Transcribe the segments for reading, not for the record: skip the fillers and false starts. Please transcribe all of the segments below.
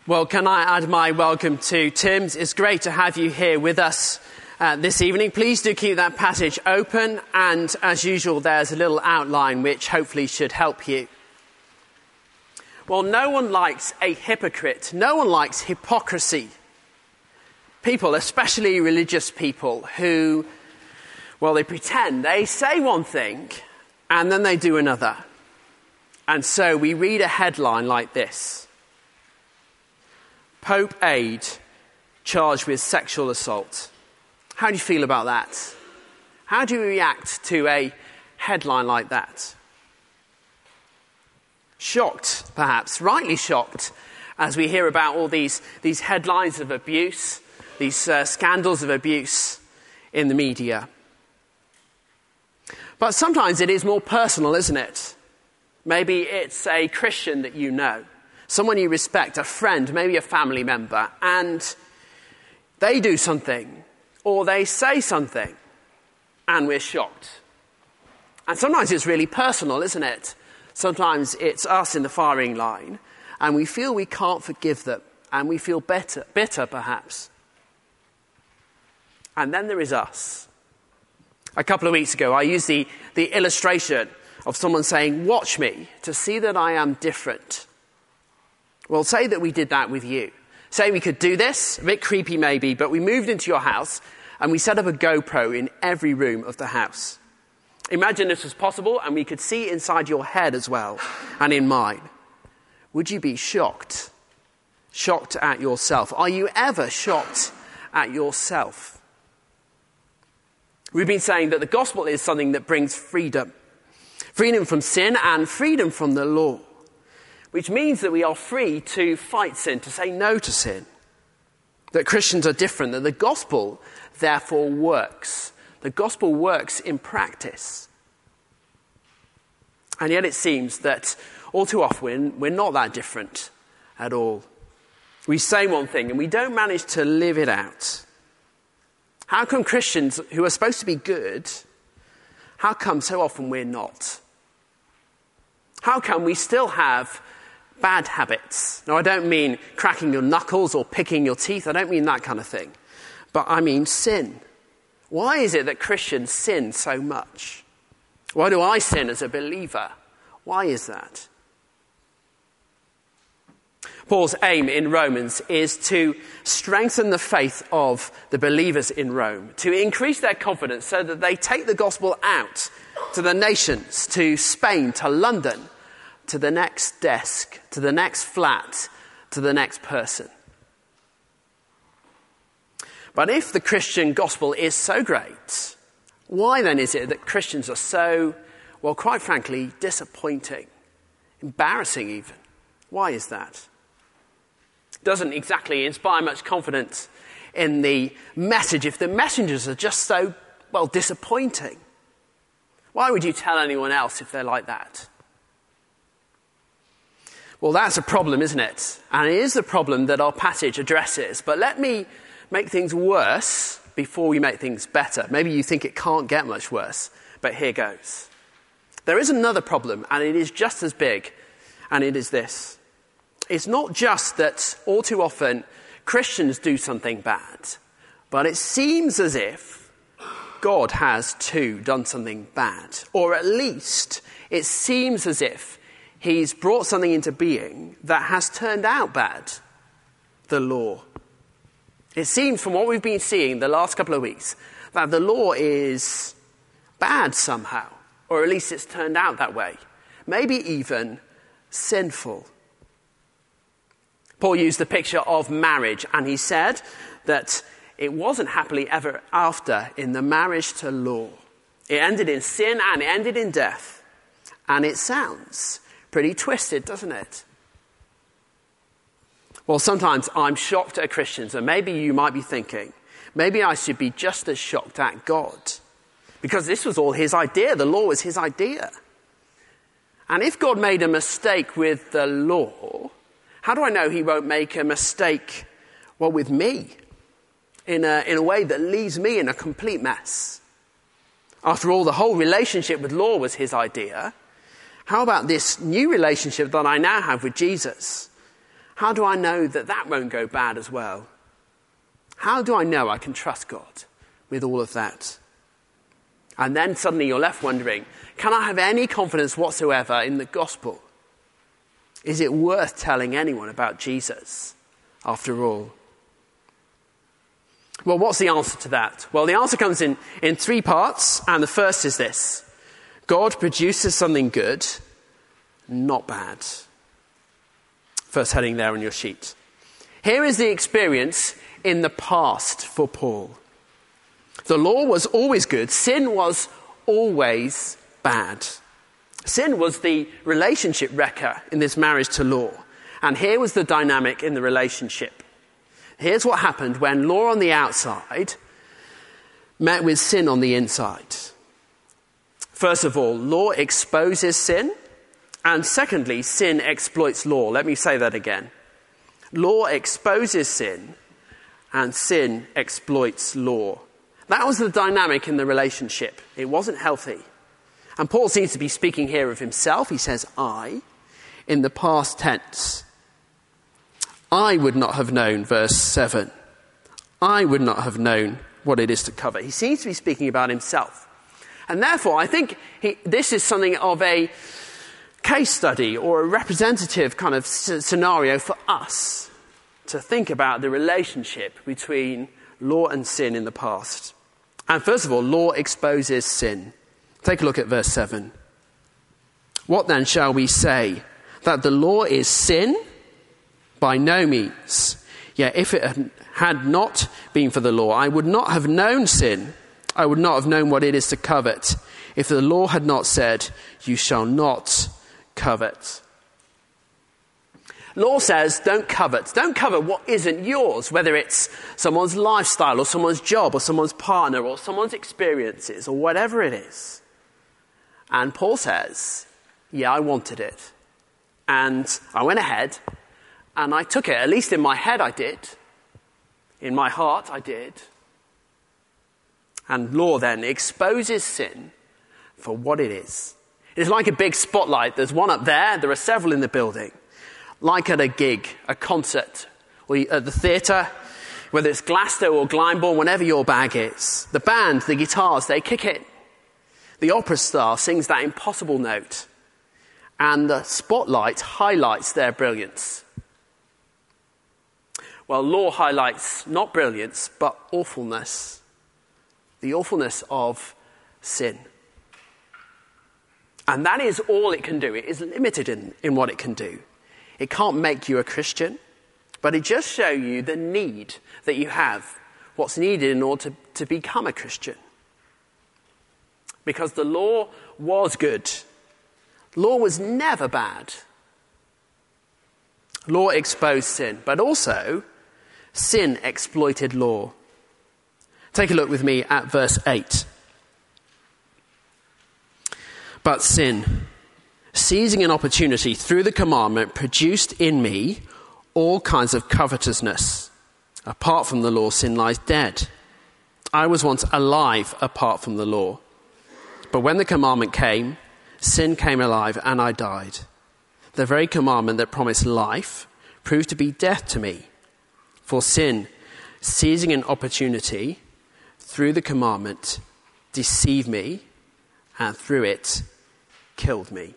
Well, can I add my welcome to Tim's? It's great to have you here with us this evening. Please do keep that passage open, and as usual, there's a little outline which hopefully should help you. Well, no one likes a hypocrite. No one likes hypocrisy. People, especially religious people, who, well, they pretend. They say one thing, and then they do another. And so we read a headline like this: Pope aide charged with sexual assault. How do you feel about that? How do you react to a headline like that? Shocked, perhaps, rightly shocked, as we hear about all these headlines of abuse, these scandals of abuse in the media. But sometimes it is more personal, isn't it? Maybe it's a Christian that you know, someone you respect, a friend, maybe a family member, and they do something, or they say something, and we're shocked. And sometimes it's really personal, isn't it? Sometimes it's us in the firing line, and we feel we can't forgive them, and we feel bitter perhaps. And then there is us. A couple of weeks ago, I used the illustration of someone saying, "Watch me to see that I am different." Well, say that we did that with you. Say we could do this, a bit creepy maybe, but we moved into your house and we set up a GoPro in every room of the house. Imagine this was possible and we could see inside your head as well, and in mine. Would you be shocked? Shocked at yourself? Are you ever shocked at yourself? We've been saying that the gospel is something that brings freedom. Freedom from sin and freedom from the law. Which means that we are free to fight sin, to say no to sin. That Christians are different, that the gospel therefore works. The gospel works in practice. And yet it seems that all too often we're not that different at all. We say one thing and we don't manage to live it out. How come Christians who are supposed to be good, how come so often we're not? How come we still have bad habits? Now, I don't mean cracking your knuckles or picking your teeth. I don't mean that kind of thing. But I mean sin. Why is it that Christians sin so much? Why do I sin as a believer? Why is that? Paul's aim in Romans is to strengthen the faith of the believers in Rome, to increase their confidence so that they take the gospel out to the nations, to Spain, to London, to the next desk, to the next flat, to the next person. But if the Christian gospel is so great, why then is it that Christians are so, well, quite frankly, disappointing, embarrassing even? Why is that? It doesn't exactly inspire much confidence in the message if the messengers are just so, well, disappointing. Why would you tell anyone else if they're like that? Well, that's a problem, isn't it? And it is the problem that our passage addresses. But let me make things worse before we make things better. Maybe you think it can't get much worse, but here goes. There is another problem, and it is just as big, and it is this. It's not just that all too often Christians do something bad, but it seems as if God has too done something bad. Or at least it seems as if He's brought something into being that has turned out bad. The law. It seems from what we've been seeing the last couple of weeks that the law is bad somehow. Or at least it's turned out that way. Maybe even sinful. Paul used the picture of marriage, and he said that it wasn't happily ever after in the marriage to law. It ended in sin and it ended in death. And it sounds pretty twisted, doesn't it? Well, sometimes I'm shocked at Christians, and maybe you might be thinking, maybe I should be just as shocked at God. Because this was all His idea. The law was His idea. And if God made a mistake with the law, how do I know He won't make a mistake, well, with me? In a way that leaves me in a complete mess. After all, the whole relationship with law was His idea. How about this new relationship that I now have with Jesus? How do I know that that won't go bad as well? How do I know I can trust God with all of that? And then suddenly you're left wondering, can I have any confidence whatsoever in the gospel? Is it worth telling anyone about Jesus after all? Well, what's the answer to that? Well, the answer comes in three parts, and the first is this. God produces something good, not bad. First heading there on your sheet. Here is the experience in the past for Paul. The law was always good. Sin was always bad. Sin was the relationship wrecker in this marriage to law. And here was the dynamic in the relationship. Here's what happened when law on the outside met with sin on the inside. First of all, law exposes sin. And secondly, sin exploits law. Let me say that again. Law exposes sin, and sin exploits law. That was the dynamic in the relationship. It wasn't healthy. And Paul seems to be speaking here of himself. He says, I, in the past tense. I would not have known, verse 7. I would not have known what it is to covet. He seems to be speaking about himself. And therefore, I think this is something of a case study or a representative kind of scenario for us to think about the relationship between law and sin in the past. And first of all, law exposes sin. Take a look at verse 7. What then shall we say? That the law is sin? By no means. Yet if it had not been for the law, I would not have known sin. I would not have known what it is to covet. If the law had not said, you shall not covet. Law says, don't covet. Don't covet what isn't yours, whether it's someone's lifestyle or someone's job or someone's partner or someone's experiences or whatever it is. And Paul says, yeah, I wanted it. And I went ahead and I took it. At least in my head I did. In my heart I did. And law then exposes sin for what it is. It's like a big spotlight. There's one up there. There are several in the building. Like at a gig, a concert, or at the theatre, whether it's Glasgow or Glyndebourne, whatever your bag is. The band, the guitars, they kick it. The opera star sings that impossible note. And the spotlight highlights their brilliance. Well, law highlights not brilliance, but awfulness. The awfulness of sin. And that is all it can do. It is limited in what it can do. It can't make you a Christian, but it just shows you the need that you have, what's needed in order to become a Christian. Because the law was good. Law was never bad. Law exposed sin, but also sin exploited law. Take a look with me at verse 8. But sin, seizing an opportunity through the commandment, produced in me all kinds of covetousness. Apart from the law, sin lies dead. I was once alive apart from the law. But when the commandment came, sin came alive and I died. The very commandment that promised life proved to be death to me. For sin, seizing an opportunity through the commandment, deceived me, and through it, killed me.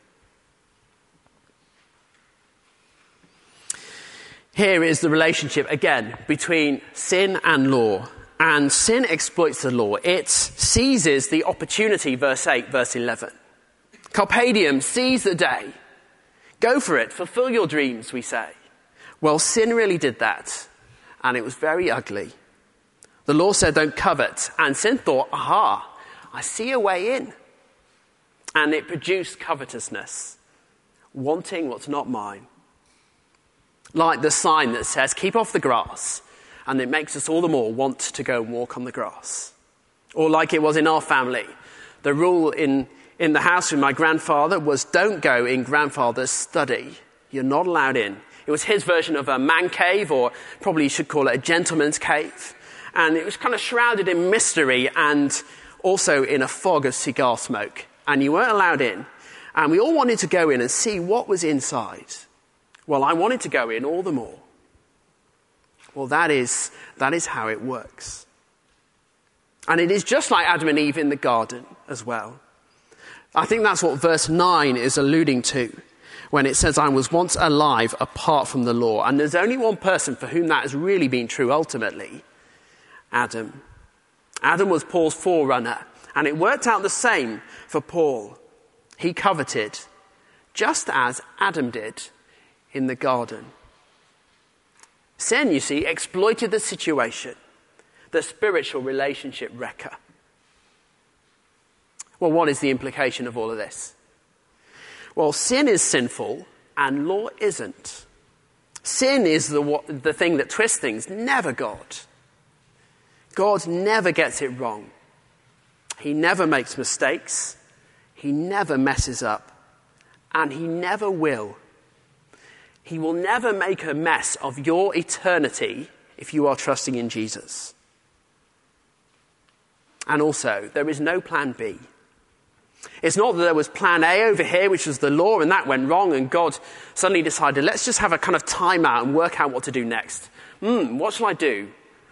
Here is the relationship, again, between sin and law. And sin exploits the law. It seizes the opportunity, verse 8, verse 11. Carpe diem, seize the day. Go for it, fulfill your dreams, we say. Well, sin really did that. And it was very ugly. The law said don't covet. And sin thought, aha, I see a way in. And it produced covetousness, wanting what's not mine. Like the sign that says, keep off the grass, and it makes us all the more want to go and walk on the grass. Or like it was in our family, the rule in the house with my grandfather was don't go in grandfather's study. You're not allowed in. It was his version of a man cave, or probably you should call it a gentleman's cave. And it was kind of shrouded in mystery and also in a fog of cigar smoke. And you weren't allowed in. And we all wanted to go in and see what was inside. Well, I wanted to go in all the more. Well, that is how it works. And it is just like Adam and Eve in the garden as well. I think that's what verse 9 is alluding to when it says, I was once alive apart from the law. And there's only one person for whom that has really been true ultimately, Adam. Adam was Paul's forerunner, and it worked out the same for Paul. He coveted, just as Adam did in the garden. Sin, you see, exploited the situation, the spiritual relationship wrecker. Well, what is the implication of all of this? Well, sin is sinful and law isn't. Sin is the thing that twists things, never God. God never gets it wrong. He never makes mistakes. He never messes up. And he never will. He will never make a mess of your eternity if you are trusting in Jesus. And also, there is no plan B. It's not that there was plan A over here, which was the law, and that went wrong, and God suddenly decided, let's just have a kind of time out and work out what to do next. What shall I do?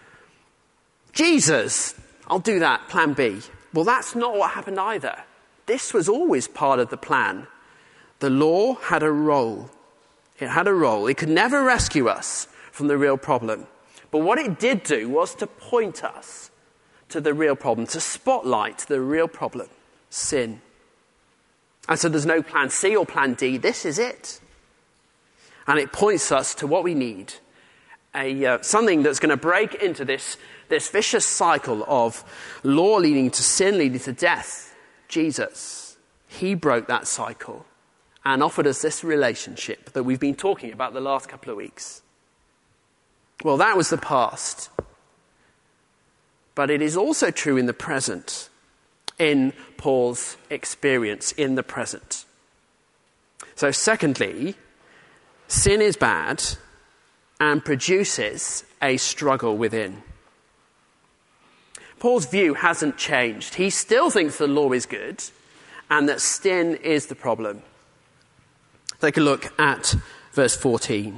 Jesus, I'll do that, plan B. Well, that's not what happened either. This was always part of the plan. The law had a role. It had a role. It could never rescue us from the real problem. But what it did do was to point us to the real problem, to spotlight the real problem, sin. And so there's no plan C or plan D. This is it. And it points us to what we need. Something that's going to break into this vicious cycle of law leading to sin, leading to death. Jesus. He broke that cycle and offered us this relationship that we've been talking about the last couple of weeks. Well, that was the past. But it is also true in the present, in Paul's experience in the present. So secondly, sin is bad and produces a struggle within. Paul's view hasn't changed. He still thinks the law is good and that sin is the problem. Take a look at verse 14.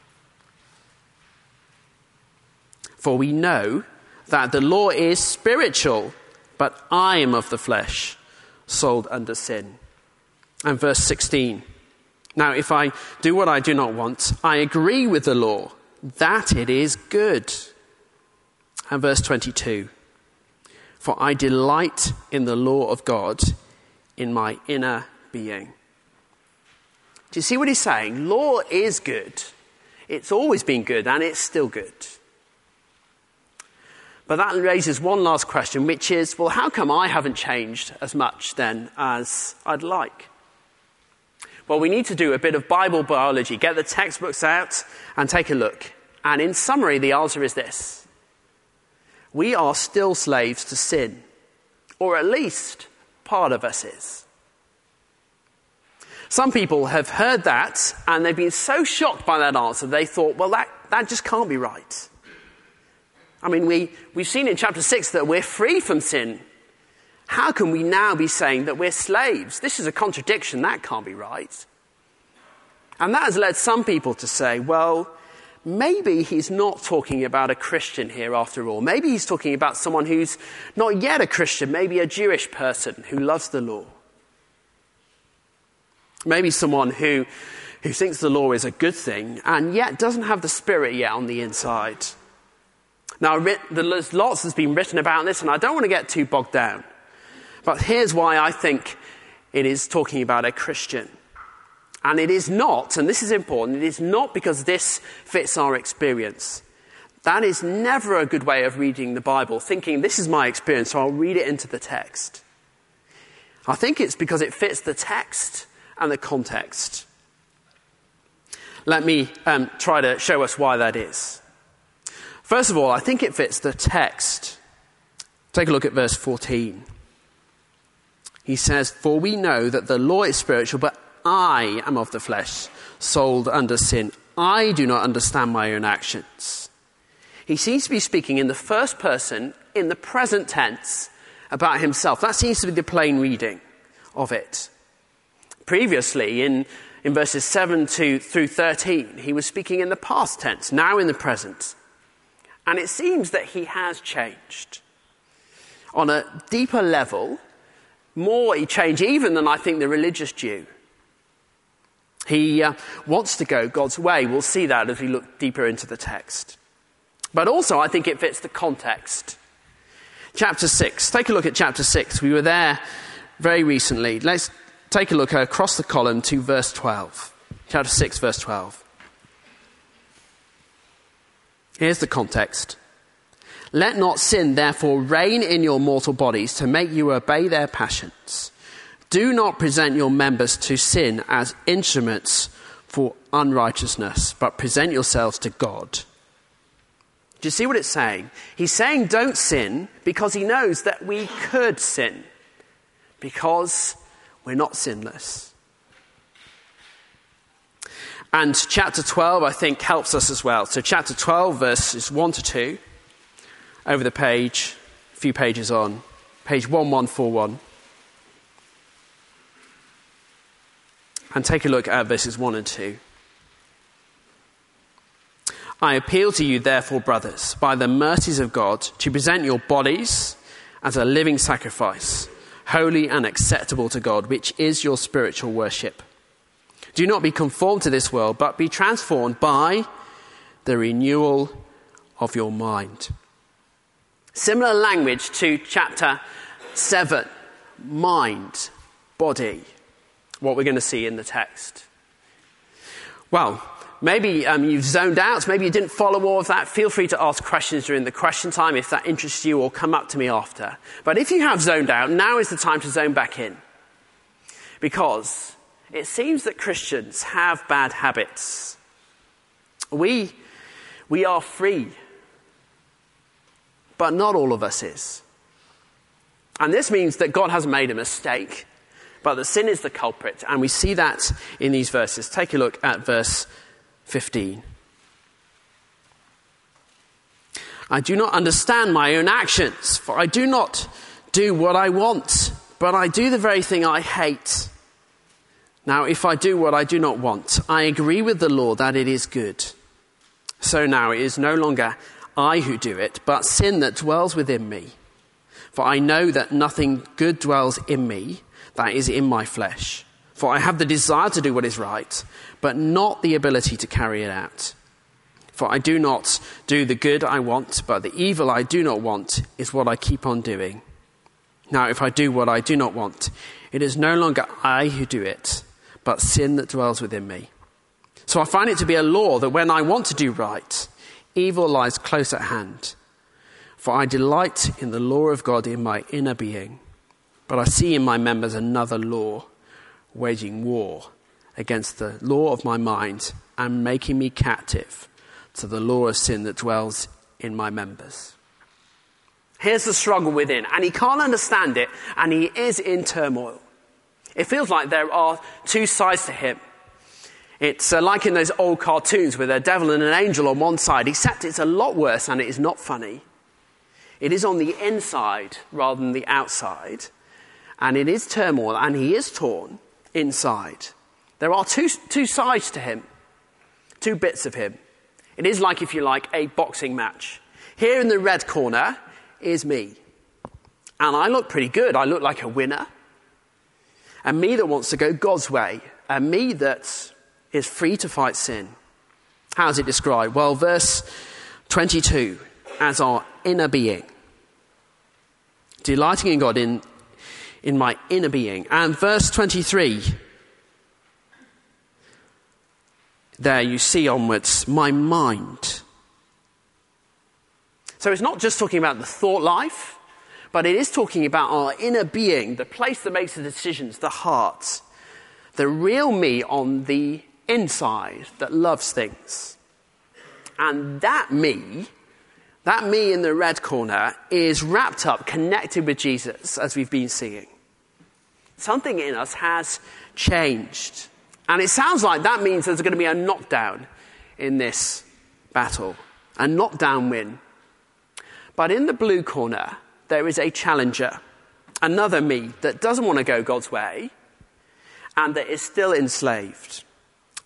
For we know that the law is spiritual, but I am of the flesh, sold under sin. And verse 16. Now, if I do what I do not want, I agree with the law, that it is good. And verse 22. For I delight in the law of God in my inner being. Do you see what he's saying? Law is good. It's always been good, and it's still good. But that raises one last question, which is, well, how come I haven't changed as much then as I'd like? Well, we need to do a bit of Bible biology, get the textbooks out and take a look. And in summary, the answer is this. We are still slaves to sin, or at least part of us is. Some people have heard that and they've been so shocked by that answer, they thought, well, that just can't be right. I mean, we've seen in chapter 6 that we're free from sin. How can we now be saying that we're slaves? This is a contradiction. That can't be right. And that has led some people to say, well, maybe he's not talking about a Christian here after all. Maybe he's talking about someone who's not yet a Christian, maybe a Jewish person who loves the law. Maybe someone who thinks the law is a good thing and yet doesn't have the Spirit yet on the inside. Now, there's lots that's been written about this, and I don't want to get too bogged down. But here's why I think it is talking about a Christian. And it is not, and this is important, it is not because this fits our experience. That is never a good way of reading the Bible, thinking this is my experience, so I'll read it into the text. I think it's because it fits the text and the context. Let me try to show us why that is. First of all, I think it fits the text. Take a look at verse 14. He says, for we know that the law is spiritual, but I am of the flesh, sold under sin. I do not understand my own actions. He seems to be speaking in the first person, in the present tense, about himself. That seems to be the plain reading of it. Previously, in in verses 7 through 13, he was speaking in the past tense, now in the present. And it seems that he has changed. On a deeper level, more he changed even than I think the religious Jew. He wants to go God's way. We'll see that as we look deeper into the text. But also I think it fits the context. Chapter 6. Take a look at chapter 6. We were there very recently. Let's take a look across the column to verse 12. Chapter 6, verse 12. Here's the context. Let not sin therefore reign in your mortal bodies to make you obey their passions. Do not present your members to sin as instruments for unrighteousness, but present yourselves to God. Do you see what it's saying? He's saying don't sin because he knows that we could sin because we're not sinless. And chapter 12, I think, helps us as well. So chapter 12, verses 1 to 2, over the page, a few pages on, page 1141. And take a look at verses 1 and 2. I appeal to you, therefore, brothers, by the mercies of God, to present your bodies as a living sacrifice, holy and acceptable to God, which is your spiritual worship. Do not be conformed to this world, but be transformed by the renewal of your mind. Similar language to chapter 7, mind, body, what we're going to see in the text. Well, maybe you've zoned out, maybe you didn't follow all of that. Feel free to ask questions during the question time if that interests you, or come up to me after. But if you have zoned out, now is the time to zone back in. Because it seems that Christians have bad habits. We are free, but not all of us is. And this means that God has made a mistake, but that sin is the culprit. And we see that in these verses. Take a look at verse 15. I do not understand my own actions, for I do not do what I want, but I do the very thing I hate. Now, if I do what I do not want, I agree with the law that it is good. So now it is no longer I who do it, but sin that dwells within me. For I know that nothing good dwells in me, that is in my flesh. For I have the desire to do what is right, but not the ability to carry it out. For I do not do the good I want, but the evil I do not want is what I keep on doing. Now, if I do what I do not want, it is no longer I who do it, but sin that dwells within me. So I find it to be a law that when I want to do right, evil lies close at hand. For I delight in the law of God in my inner being, but I see in my members another law, waging war against the law of my mind and making me captive to the law of sin that dwells in my members. Here's the struggle within, and he can't understand it, and he is in turmoil. It feels like there are two sides to him. It's like in those old cartoons with a devil and an angel on one side, except it's a lot worse and it is not funny. It is on the inside rather than the outside, and it is turmoil, and he is torn inside. There are two sides to him, two bits of him. It is like, if you like, a boxing match. Here in the red corner is me. And I look pretty good. I look like a winner. And me that wants to go God's way. And me that is free to fight sin. How is it described? Well, verse 22, as our inner being. Delighting in God in my inner being. And verse 23, there you see onwards, my mind. So it's not just talking about the thought life, but it is talking about our inner being, the place that makes the decisions, the heart, the real me on the inside that loves things. And that me in the red corner, is wrapped up, connected with Jesus, as we've been seeing. Something in us has changed. And it sounds like that means there's going to be a knockdown in this battle, a knockdown win. But in the blue corner, there is a challenger, another me that doesn't want to go God's way and that is still enslaved.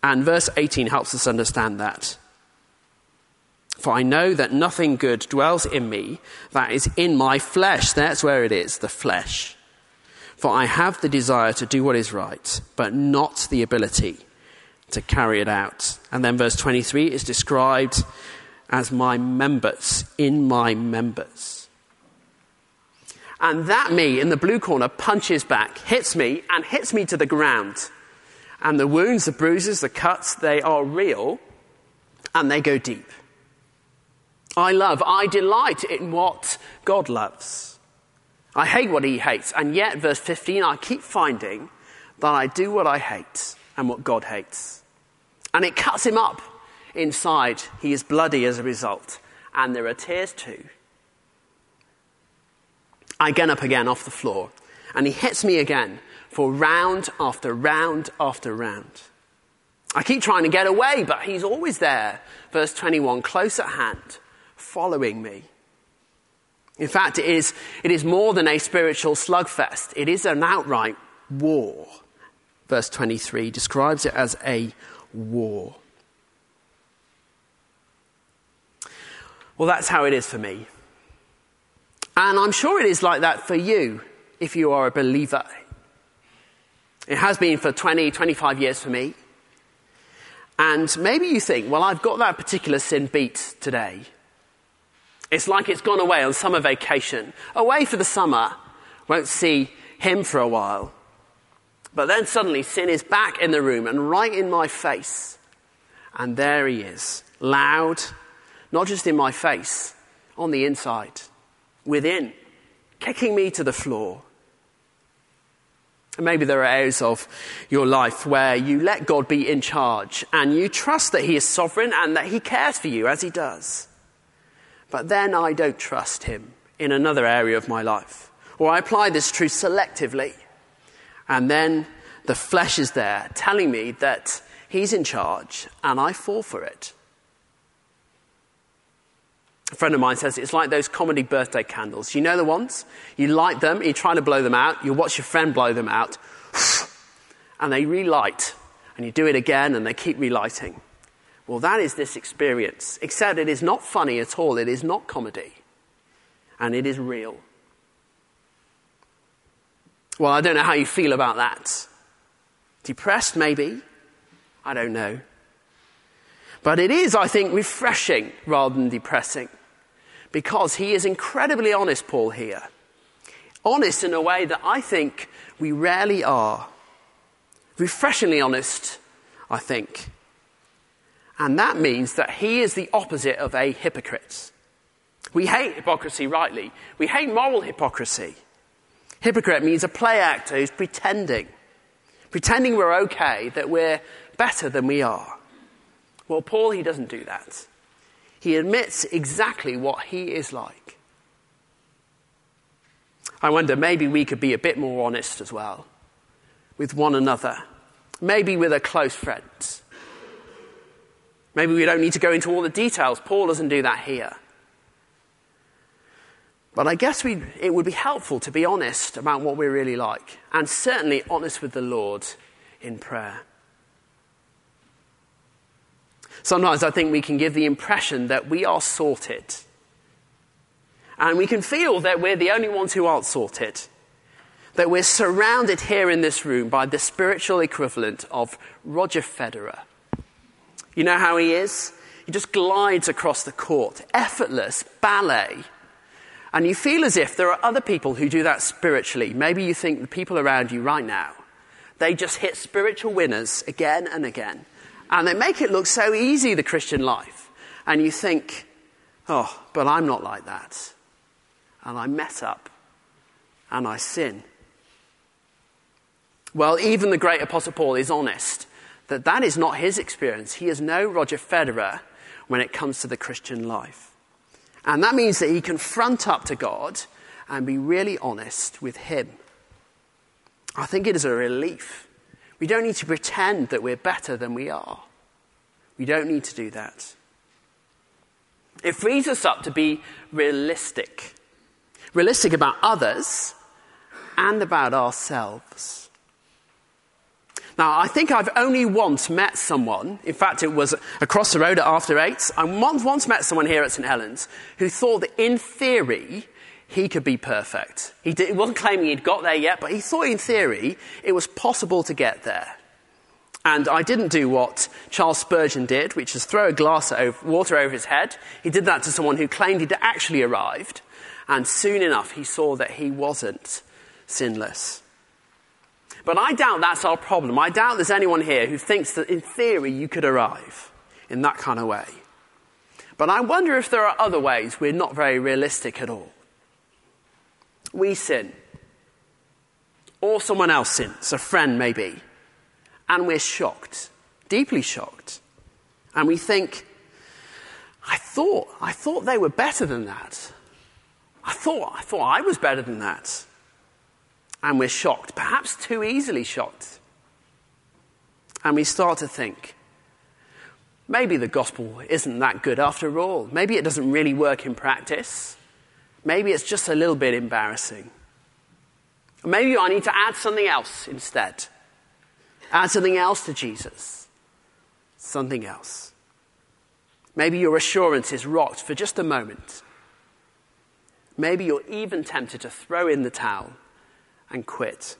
And verse 18 helps us understand that. For I know that nothing good dwells in me, that is in my flesh. That's where it is, the flesh. For I have the desire to do what is right, but not the ability to carry it out. And then verse 23 is described as my members, in my members. And that me in the blue corner punches back, hits me to the ground. And the wounds, the bruises, the cuts, they are real and they go deep. I delight in what God loves. I hate what he hates. And yet, verse 15, I keep finding that I do what I hate and what God hates. And it cuts him up inside. He is bloody as a result. And there are tears too. I get up again off the floor. And he hits me again for round after round after round. I keep trying to get away, but he's always there. Verse 21, close at hand, following me. In fact, it is more than a spiritual slugfest. It is an outright war. Verse 23 describes it as a war. Well, that's how it is for me. And I'm sure it is like that for you if you are a believer. It has been for 20, 25 years for me. And maybe you think, well, I've got that particular sin beat today. It's like it's gone away on summer vacation. Away for the summer. Won't see him for a while. But then suddenly sin is back in the room and right in my face. And there he is. Loud. Not just in my face. On the inside. Within. Kicking me to the floor. And maybe there are areas of your life where you let God be in charge and you trust that he is sovereign and that he cares for you as he does. But then I don't trust him in another area of my life. Or I apply this truth selectively. And then the flesh is there telling me that he's in charge and I fall for it. A friend of mine says it's like those comedy birthday candles. You know the ones? You light them, you try to blow them out, you watch your friend blow them out, and they relight. And you do it again and they keep relighting. Well, that is this experience. Except it is not funny at all. It is not comedy. And it is real. Well, I don't know how you feel about that. Depressed, maybe? I don't know. But it is, I think, refreshing rather than depressing. Because he is incredibly honest, Paul, here. Honest in a way that I think we rarely are. Refreshingly honest, I think. And that means that he is the opposite of a hypocrite. We hate hypocrisy rightly. We hate moral hypocrisy. Hypocrite means a play actor who's pretending. Pretending we're okay, that we're better than we are. Well, Paul, he doesn't do that. He admits exactly what he is like. I wonder, maybe we could be a bit more honest as well with one another. Maybe with a close friend. Maybe we don't need to go into all the details. Paul doesn't do that here. But I guess it would be helpful to be honest about what we're really like. And certainly honest with the Lord in prayer. Sometimes I think we can give the impression that we are sorted. And we can feel that we're the only ones who aren't sorted. That we're surrounded here in this room by the spiritual equivalent of Roger Federer. You know how he is? He just glides across the court. Effortless ballet. And you feel as if there are other people who do that spiritually. Maybe you think the people around you right now, they just hit spiritual winners again and again. And they make it look so easy, the Christian life. And you think, oh, but I'm not like that. And I mess up. And I sin. Well, even the great Apostle Paul is honest that that is not his experience. He is no Roger Federer when it comes to the Christian life. And that means that he can front up to God and be really honest with him. I think it is a relief. We don't need to pretend that we're better than we are. We don't need to do that. It frees us up to be realistic. Realistic about others and about ourselves. Now, I think I've only once met someone, in fact it was across the road at After Eight, I once met someone here at St Helens who thought that in theory he could be perfect. He wasn't claiming he'd got there yet, but he thought in theory it was possible to get there. And I didn't do what Charles Spurgeon did, which is throw a glass of water over his head. He did that to someone who claimed he'd actually arrived, and soon enough he saw that he wasn't sinless. But I doubt that's our problem. I doubt there's anyone here who thinks that in theory you could arrive in that kind of way. But I wonder if there are other ways we're not very realistic at all. We sin. Or someone else sins, a friend maybe. And we're shocked, deeply shocked. And we think, I thought they were better than that. I thought I was better than that. And we're shocked, perhaps too easily shocked. And we start to think, maybe the gospel isn't that good after all. Maybe it doesn't really work in practice. Maybe it's just a little bit embarrassing. Maybe I need to add something else instead. Add something else to Jesus. Something else. Maybe your assurance is rocked for just a moment. Maybe you're even tempted to throw in the towel and quit.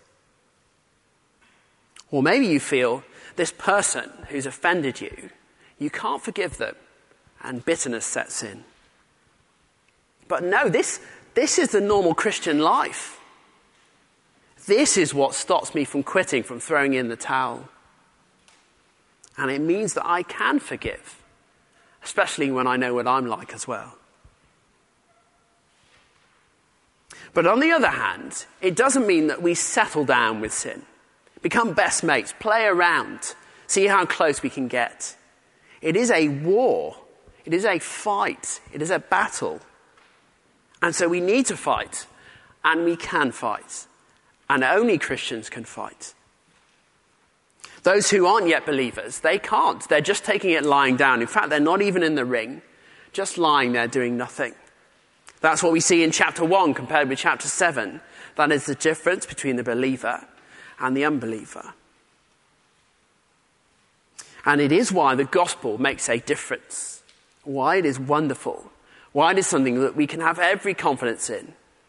Or maybe you feel this person who's offended you, you can't forgive them, and bitterness sets in. But no, this is the normal Christian life. This is what stops me from quitting, from throwing in the towel. And it means that I can forgive, especially when I know what I'm like as well. But on the other hand, it doesn't mean that we settle down with sin, become best mates, play around, see how close we can get. It is a war. It is a fight. It is a battle. And so we need to fight, and we can fight. And only Christians can fight. Those who aren't yet believers, they can't. They're just taking it lying down. In fact, they're not even in the ring, just lying there doing nothing. That's what we see in chapter 1 compared with chapter 7. That is the difference between the believer and the unbeliever. And it is why the gospel makes a difference. Why it is wonderful. Why it is something that we can have every confidence in.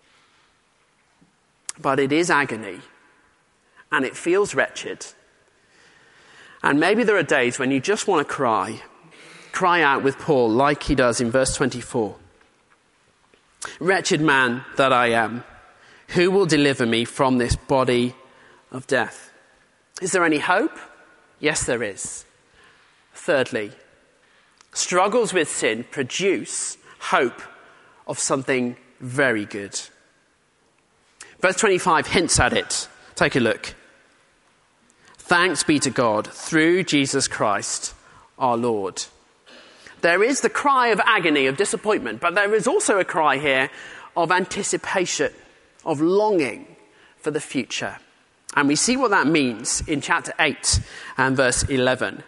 But it is agony. And it feels wretched. And maybe there are days when you just want to cry. Cry out with Paul like he does in verse 24. Wretched man that I am, who will deliver me from this body of death? Is there any hope? Yes, there is. Thirdly, struggles with sin produce hope of something very good. Verse 25 hints at it. Take a look. Thanks be to God through Jesus Christ our Lord. There is the cry of agony, of disappointment, but there is also a cry here of anticipation, of longing for the future. And we see what that means in chapter 8 and verse 11.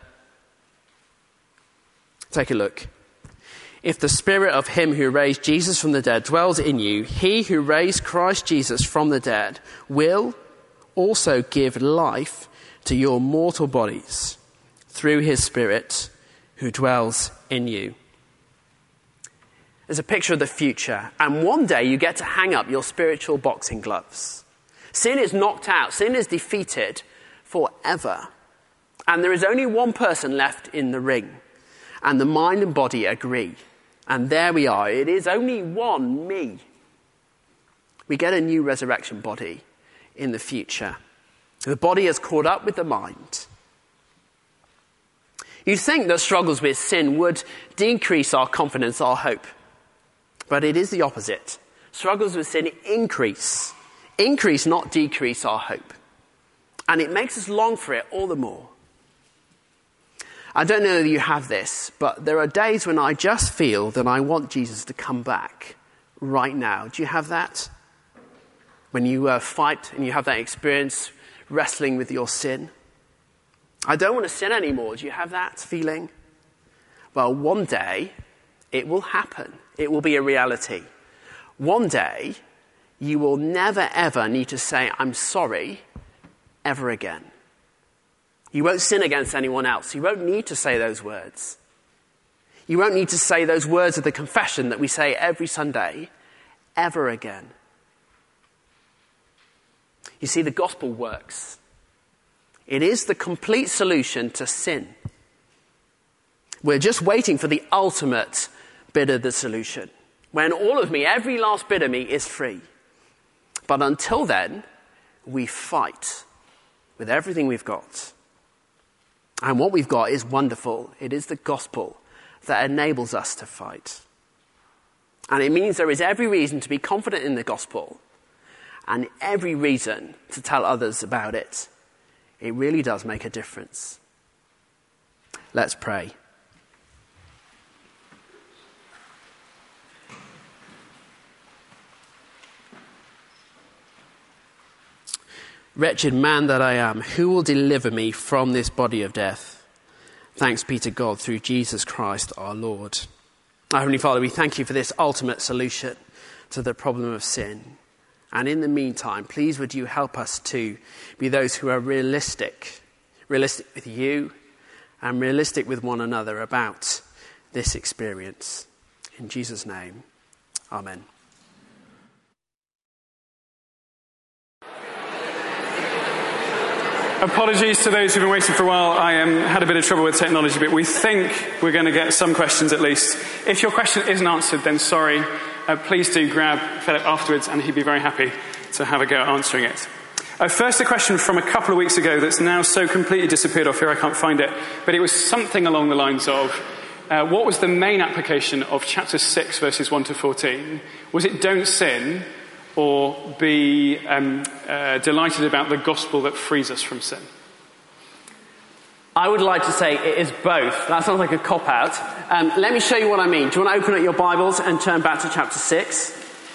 Take a look. If the spirit of him who raised Jesus from the dead dwells in you, he who raised Christ Jesus from the dead will also give life to your mortal bodies through his spirit who dwells in you. There's a picture of the future, and one day you get to hang up your spiritual boxing gloves. Sin is knocked out, sin is defeated forever. And there is only one person left in the ring, and the mind and body agree. And there we are, it is only one me. We get a new resurrection body in the future. The body has caught up with the mind. You'd think that struggles with sin would decrease our confidence, our hope. But it is the opposite. Struggles with sin increase, not decrease our hope. And it makes us long for it all the more. I don't know if you have this, but there are days when I just feel that I want Jesus to come back right now. Do you have that? When you fight and you have that experience wrestling with your sin? I don't want to sin anymore. Do you have that feeling? Well, one day it will happen. It will be a reality. One day you will never ever need to say, I'm sorry, ever again. You won't sin against anyone else. You won't need to say those words. You won't need to say those words of the confession that we say every Sunday ever again. You see, the gospel works. It is the complete solution to sin. We're just waiting for the ultimate bit of the solution, when all of me, every last bit of me, is free. But until then, we fight with everything we've got. And what we've got is wonderful. It is the gospel that enables us to fight. And it means there is every reason to be confident in the gospel and every reason to tell others about it. It really does make a difference. Let's pray. Wretched man that I am, who will deliver me from this body of death? Thanks be to God through Jesus Christ our Lord. Our Heavenly Father, we thank you for this ultimate solution to the problem of sin. And in the meantime, please would you help us to be those who are realistic with you and realistic with one another about this experience. In Jesus' name, amen. Apologies to those who've been waiting for a while. I had a bit of trouble with technology, but we think we're going to get some questions at least. If your question isn't answered, then sorry. Please do grab Philip afterwards, and he'd be very happy to have a go at answering it. First, a question from a couple of weeks ago that's now so completely disappeared off here I can't find it, but it was something along the lines of, what was the main application of chapter 6, verses 1 to 14? Was it don't sin, or be delighted about the gospel that frees us from sin? I would like to say it is both. That sounds like a cop-out. Let me show you what I mean. Do you want to open up your Bibles and turn back to chapter 6?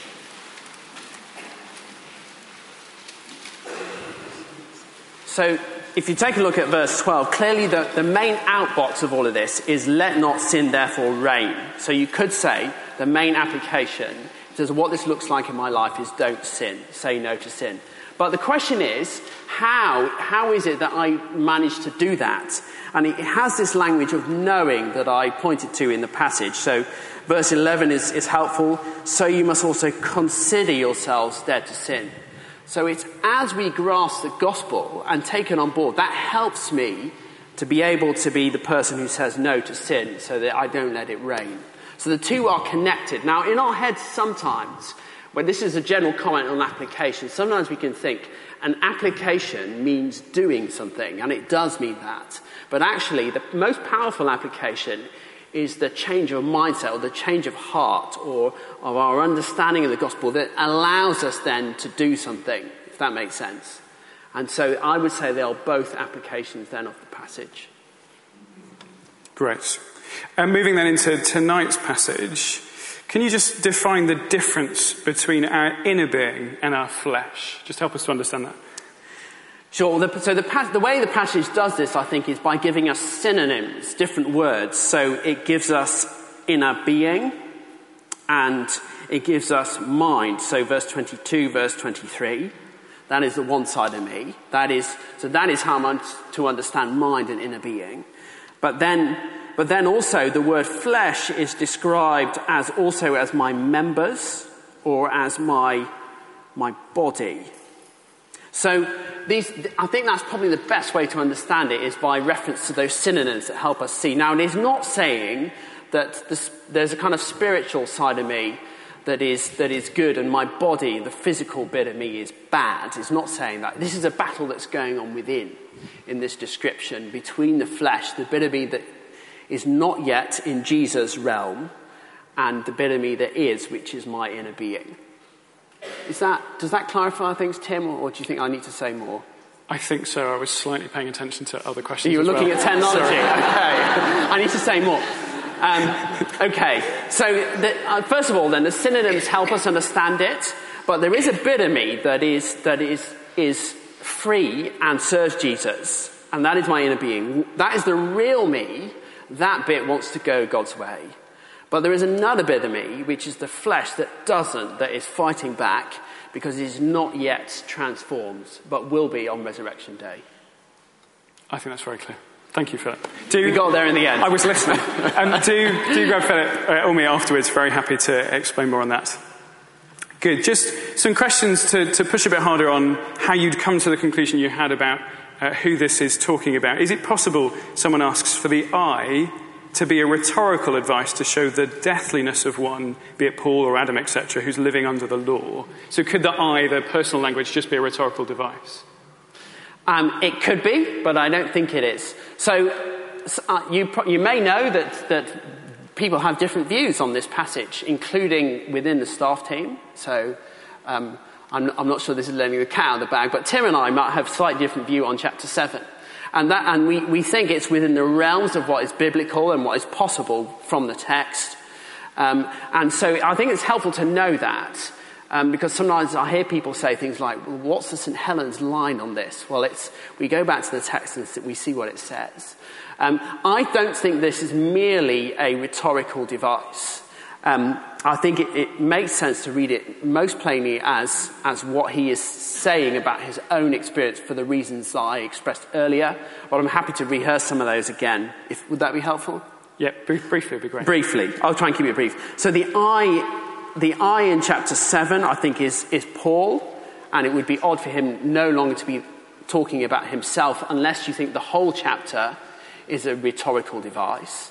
So if you take a look at verse 12, clearly the main outbox of all of this is let not sin therefore reign. So you could say the main application says what this looks like in my life is don't sin, say no to sin. But the question is, how is it that I manage to do that? And it has this language of knowing that I pointed to in the passage. So verse 11 is helpful. So you must also consider yourselves dead to sin. So it's as we grasp the gospel and take it on board, that helps me to be able to be the person who says no to sin so that I don't let it reign. So the two are connected. Now, in our heads sometimes, when this is a general comment on application, sometimes we can think an application means doing something, and it does mean that. But actually, the most powerful application is the change of mindset or the change of heart or of our understanding of the gospel that allows us then to do something, if that makes sense. And so I would say they are both applications then of the passage. Great. Moving then into tonight's passage, can you just define the difference between our inner being and our flesh? Just help us to understand that. Sure. The way the passage does this, I think, is by giving us synonyms, different words. So it gives us inner being and it gives us mind. So verse 22, verse 23, that is the one side of me. That is how I'm to understand mind and inner being. But then also the word flesh is described as also as my members or as my body. So I think that's probably the best way to understand it is by reference to those synonyms that help us see. Now, it is not saying that there's a kind of spiritual side of me that is good and my body, the physical bit of me, is bad. It's not saying that. This is a battle that's going on within in this description between the flesh, the bit of me that is not yet in Jesus' realm, and the bit of me that is, which is my inner being. Does that clarify things, Tim, or do you think I need to say more? I think so. I was slightly paying attention to other questions. You were looking at technology. Sorry. Okay. I need to say more. Okay. So first of all, then, the synonyms help us understand it, but there is a bit of me that is free and serves Jesus, and that is my inner being. That is the real me. That bit wants to go God's way. But there is another bit of me, which is the flesh that is fighting back because it is not yet transformed, but will be on resurrection day. I think that's very clear. Thank you, Philip. We got there in the end. I was listening. Do grab Philip or me afterwards. Very happy to explain more on that. Good. Just some questions to push a bit harder on how you'd come to the conclusion you had about who this is talking about. Is it possible, someone asks, for the I to be a rhetorical advice to show the deathliness of one, be it Paul or Adam, etc., who's living under the law? So could the I, the personal language, just be a rhetorical device? It could be, but I don't think it is. So you may know that people have different views on this passage, including within the staff team. So I'm not sure this is letting the cat out of the bag, but Tim and I might have a slightly different view on chapter 7. And we think it's within the realms of what is biblical and what is possible from the text. And so I think it's helpful to know that, because sometimes I hear people say things like, well, what's the St. Helens line on this? Well, we go back to the text and we see what it says. I don't think this is merely a rhetorical device. I think it makes sense to read it most plainly as what he is saying about his own experience for the reasons that I expressed earlier. But I'm happy to rehearse some of those again. Would that be helpful? Yeah, briefly would be great. Briefly. I'll try and keep it brief. So the I in chapter 7, I think, is Paul, and it would be odd for him no longer to be talking about himself unless you think the whole chapter is a rhetorical device.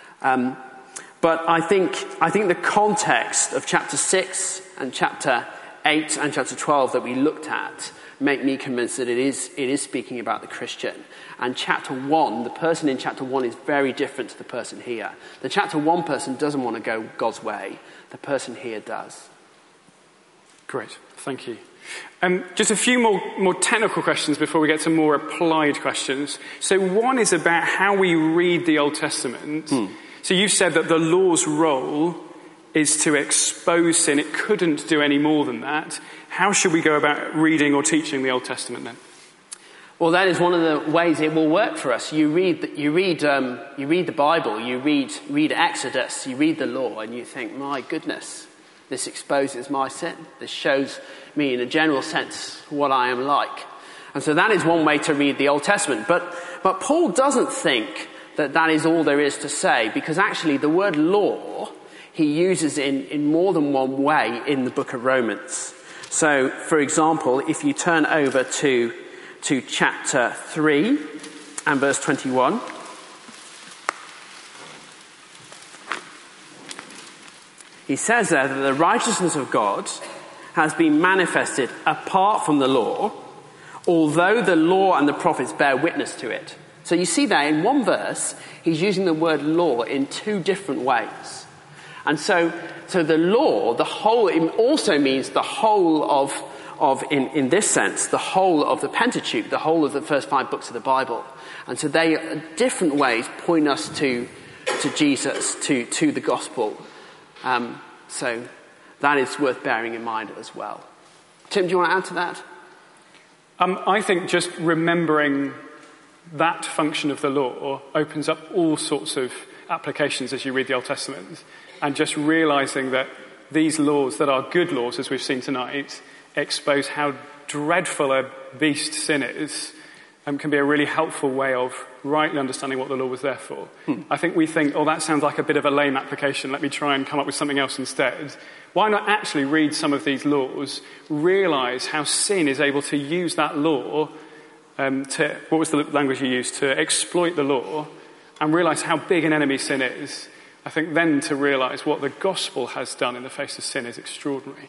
But I think the context of chapter 6 and chapter 8 and chapter 12 that we looked at make me convinced that it is speaking about the Christian. And chapter 1, the person in chapter 1 is very different to the person here. The chapter 1 person doesn't want to go God's way. The person here does. Great, thank you. Just a few more technical questions before we get to more applied questions. So one is about how we read the Old Testament. So you've said that the law's role is to expose sin. It couldn't do any more than that. How should we go about reading or teaching the Old Testament then? Well, that is one of the ways it will work for us. You read the Bible, you read Exodus, you read the law, and you think, my goodness, this exposes my sin. This shows me, in a general sense, what I am like. And so that is one way to read the Old Testament. But Paul doesn't think that is all there is to say, because actually the word law he uses in more than one way in the book of Romans. So, for example, if you turn over to chapter 3 and verse 21, he says there that the righteousness of God has been manifested apart from the law, although the law and the prophets bear witness to it. So you see that in one verse, he's using the word law in two different ways. And so the law, the whole, it also means the whole of in this sense, the whole of the Pentateuch, the whole of the first 5 books of the Bible. And so they, different ways, point us to Jesus, to the gospel. So that is worth bearing in mind as well. Tim, do you want to add to that? I think just remembering that function of the law opens up all sorts of applications as you read the Old Testament, and just realizing that these laws that are good laws, as we've seen tonight, expose how dreadful a beast sin is, can be a really helpful way of rightly understanding what the law was there for. I think we think, that sounds like a bit of a lame application, let me try and come up with something else instead. Why not actually read some of these laws, realize how sin is able to use that law what was the language you used? To exploit the law, and realize how big an enemy sin is. I think then to realize what the gospel has done in the face of sin is extraordinary.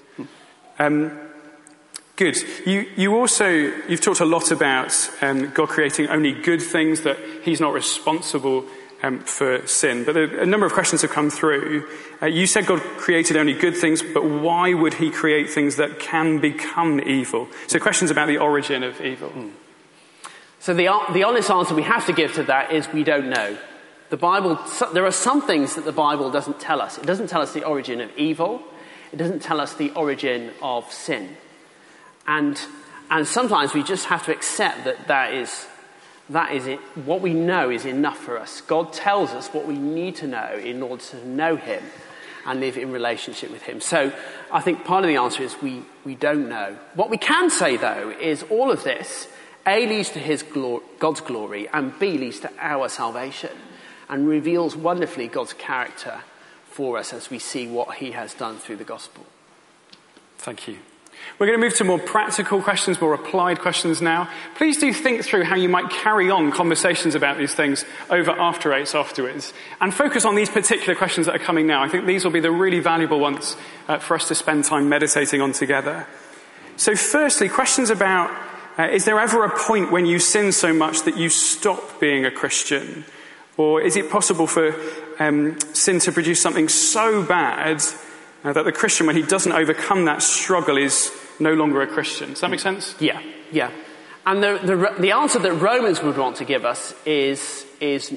Good. You've talked a lot about God creating only good things, that he's not responsible for sin. But a number of questions have come through. You said God created only good things, but why would he create things that can become evil? So questions about the origin of evil. So the honest answer we have to give to that is we don't know. The Bible, there are some things that the Bible doesn't tell us. It doesn't tell us the origin of evil. It doesn't tell us the origin of sin. And sometimes we just have to accept that is it. What we know is enough for us. God tells us what we need to know in order to know him and live in relationship with him. So I think part of the answer is we don't know. What we can say, though, is all of this A, leads to God's glory, and B, leads to our salvation, and reveals wonderfully God's character for us as we see what he has done through the gospel. Thank you. We're going to move to more practical questions, more applied questions now. Please do think through how you might carry on conversations about these things over after eights afterwards, and focus on these particular questions that are coming now. I think these will be the really valuable ones for us to spend time meditating on together. So firstly, questions about, is there ever a point when you sin so much that you stop being a Christian? Or is it possible for sin to produce something so bad that the Christian, when he doesn't overcome that struggle, is no longer a Christian? Does that make sense? Yeah. And the answer that Romans would want to give us is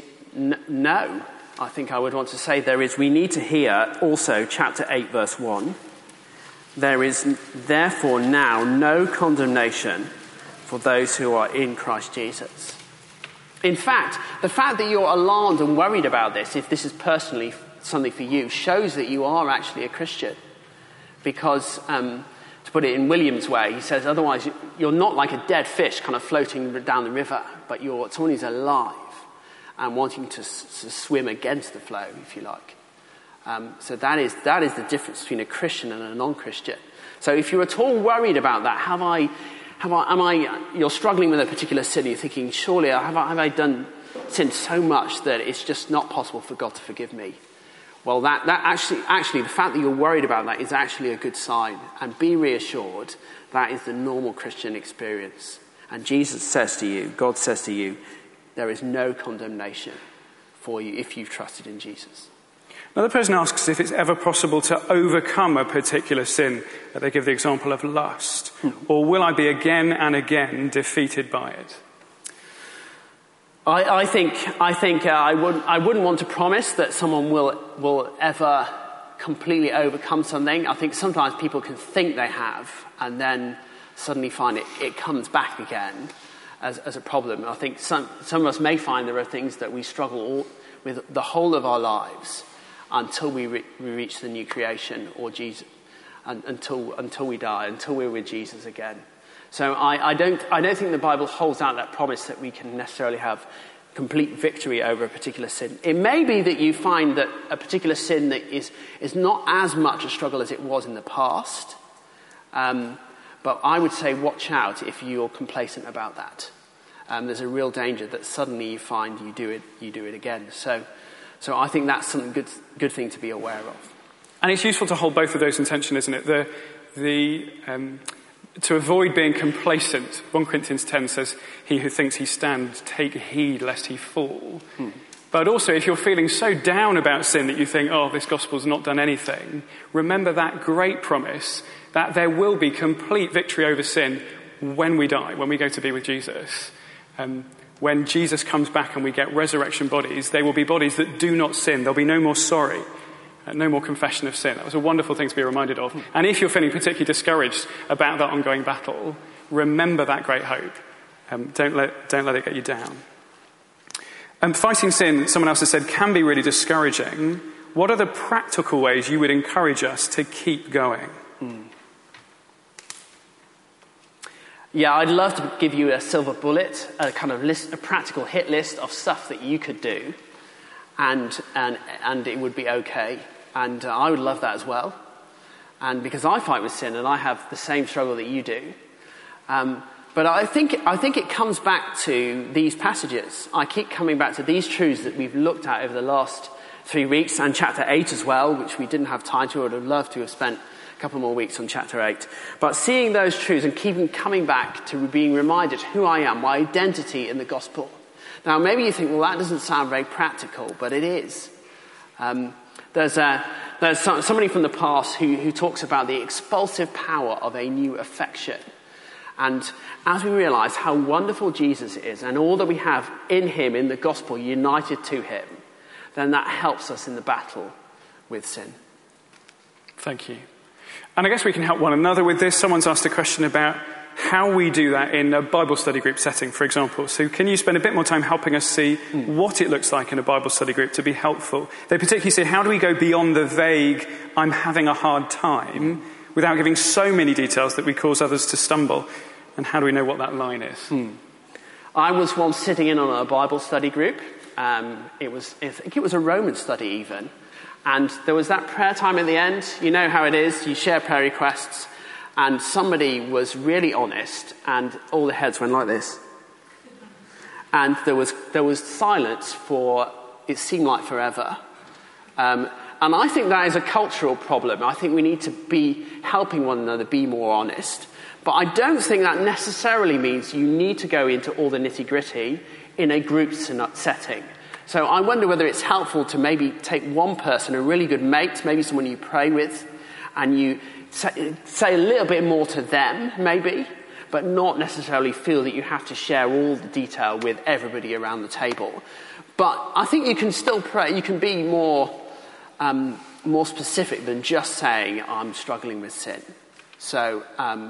no. I think I would want to say we need to hear also chapter 8 verse 1. There is therefore now no condemnation for those who are in Christ Jesus. In fact, the fact that you're alarmed and worried about this, if this is personally something for you, shows that you are actually a Christian. Because, to put it in William's way, he says, otherwise you're not like a dead fish kind of floating down the river, but you're someone who's alive and wanting to swim against the flow, if you like. So that is the difference between a Christian and a non-Christian. So if you're at all worried about that, you're struggling with a particular sin, you're thinking, surely have I done sin so much that it's just not possible for God to forgive me? Well, that actually, the fact that you're worried about that is actually a good sign. And be reassured, that is the normal Christian experience. And Jesus says to you, God says to you, there is no condemnation for you if you've trusted in Jesus. Another person asks if it's ever possible to overcome a particular sin. They give the example of lust. Or will I be again and again defeated by it? I think I wouldn't want to promise that someone will ever completely overcome something. I think sometimes people can think they have and then suddenly find it comes back again as a problem. I think some of us may find there are things that we struggle with the whole of our lives until we reach the new creation or Jesus, until we die, until we're with Jesus again. So I don't think the Bible holds out that promise that we can necessarily have complete victory over a particular sin. It may be that you find that a particular sin that is not as much a struggle as it was in the past. But I would say watch out if you're complacent about that. There's a real danger that suddenly you find you do it again. So I think that's something good thing to be aware of. And it's useful to hold both of those in tension, isn't it? To avoid being complacent, 1 Corinthians 10 says, he who thinks he stands, take heed lest he fall. But also, if you're feeling so down about sin that you think, this gospel's not done anything, remember that great promise that there will be complete victory over sin when we die, when we go to be with Jesus. When Jesus comes back and we get resurrection bodies, they will be bodies that do not sin. There'll be no more sorry. No more confession of sin. That was a wonderful thing to be reminded of. And if you're feeling particularly discouraged about that ongoing battle, remember that great hope. Don't let it get you down. Fighting sin, someone else has said, can be really discouraging. What are the practical ways you would encourage us to keep going? Yeah, I'd love to give you a silver bullet, a kind of list, a practical hit list of stuff that you could do, and it would be okay. And I would love that as well. And because I fight with sin and I have the same struggle that you do. But I think it comes back to these passages. I keep coming back to these truths that we've looked at over the last 3 weeks, and chapter 8 as well, which we didn't have time to. I would have loved to have spent a couple more weeks on chapter 8. But seeing those truths and keeping coming back to being reminded who I am, my identity in the gospel. Now, maybe you think, well, that doesn't sound very practical, but it is. There's somebody from the past who talks about the expulsive power of a new affection. And as we realize how wonderful Jesus is and all that we have in him, in the gospel, united to him, then that helps us in the battle with sin. Thank you. And I guess we can help one another with this. Someone's asked a question about how we do that in a Bible study group setting, for example. So can you spend a bit more time helping us see what it looks like in a Bible study group to be helpful? They particularly say, how do we go beyond the vague, I'm having a hard time, without giving so many details that we cause others to stumble? And how do we know what that line is? I was once sitting in on a Bible study group. I think it was a Roman study even. And there was that prayer time at the end. You know how it is. You share prayer requests. And somebody was really honest, and all the heads went like this. And there was silence for, it seemed like forever. And I think that is a cultural problem. I think we need to be helping one another be more honest. But I don't think that necessarily means you need to go into all the nitty-gritty in a group setting. So I wonder whether it's helpful to maybe take one person, a really good mate, maybe someone you pray with, and you say a little bit more to them, maybe, but not necessarily feel that you have to share all the detail with everybody around the table. But I think you can still pray. You can be more specific than just saying, I'm struggling with sin. So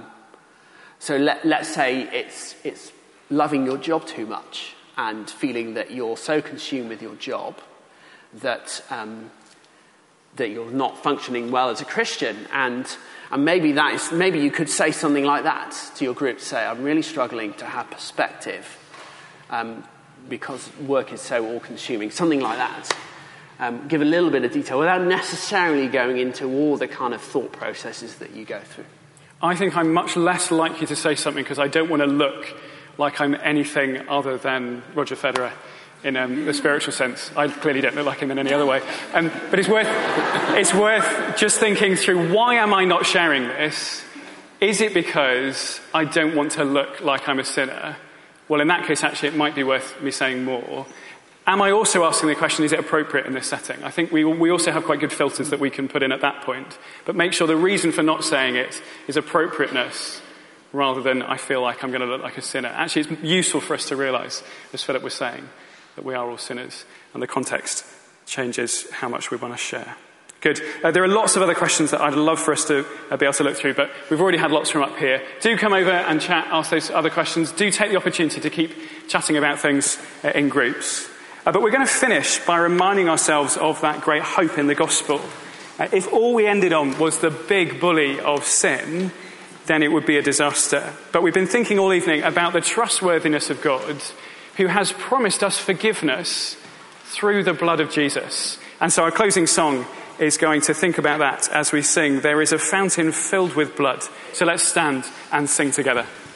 let's say it's loving your job too much and feeling that you're so consumed with your job that you're not functioning well as a Christian. And maybe you could say something like that to your group. Say, I'm really struggling to have perspective because work is so all-consuming. Something like that. Give a little bit of detail without necessarily going into all the kind of thought processes that you go through. I think I'm much less likely to say something because I don't want to look like I'm anything other than Roger Federer in the spiritual sense. I clearly don't look like him in any other way. But it's worth just thinking through, why am I not sharing this? Is it because I don't want to look like I'm a sinner? Well, in that case, actually, it might be worth me saying more. Am I also asking the question, is it appropriate in this setting? I think we also have quite good filters that we can put in at that point. But make sure the reason for not saying it is appropriateness rather than I feel like I'm going to look like a sinner. Actually, it's useful for us to realise, as Philip was saying, that we are all sinners. And the context changes how much we want to share. Good. There are lots of other questions that I'd love for us to be able to look through, but we've already had lots from up here. Do come over and chat, ask those other questions. Do take the opportunity to keep chatting about things in groups. But we're going to finish by reminding ourselves of that great hope in the gospel. If all we ended on was the big bully of sin, then it would be a disaster. But we've been thinking all evening about the trustworthiness of God, who has promised us forgiveness through the blood of Jesus. And so our closing song is going to think about that as we sing, "There is a fountain filled with blood." So let's stand and sing together.